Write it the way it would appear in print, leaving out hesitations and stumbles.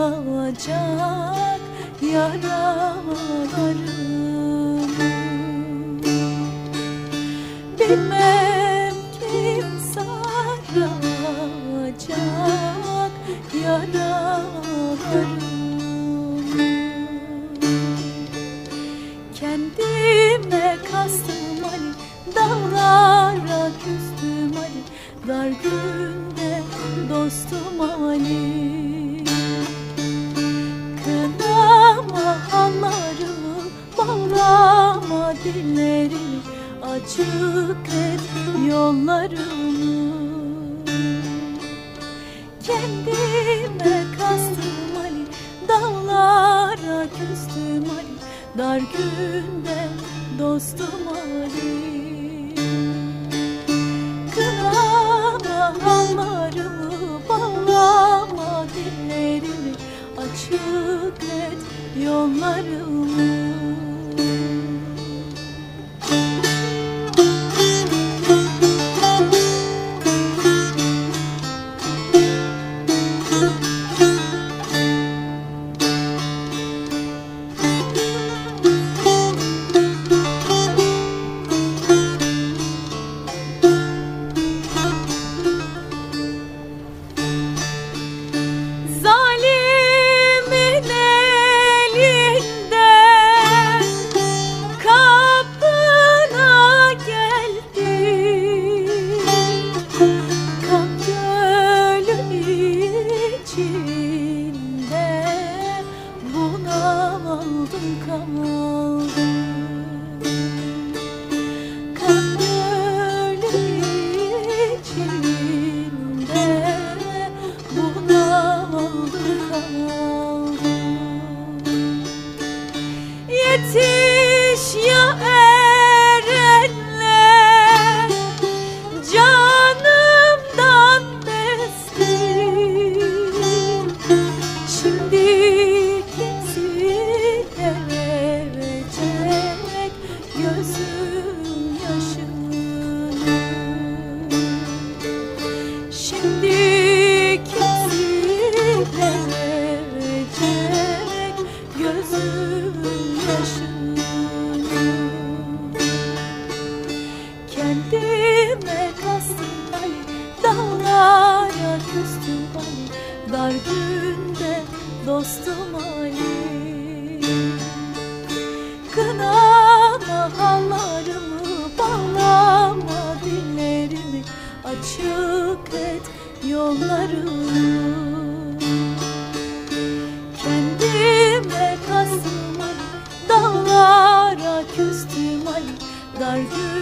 saracak yaralarımı. Bilmem kim saracak yaralarımı. Kendime kastım Ali, dağlara küstüm Ali, dar günde dostum Ali. Kınama hallarımı, bağlama dillerimi, açık et yollarımı. Kendime kastım Ali, dağlara küstüm Ali, dar günde dostum Ali. Kınama hallarımı, bağlama dillerimi, açık et yollarımı. Yetiş ya erenler, canımdan bezdim. Şimdi kimsin verecek gözüm yaşını? Şimdi kimsin verecek gözüm yaşını? Kendime kastım Ali, dağlara küstüm Ali, dar günde dostum Ali. Kınama hallarımı, bağlama dillerimi, açık et yollarımı. Kendime kastım Ali, dağlara küstüm Ali, dar günde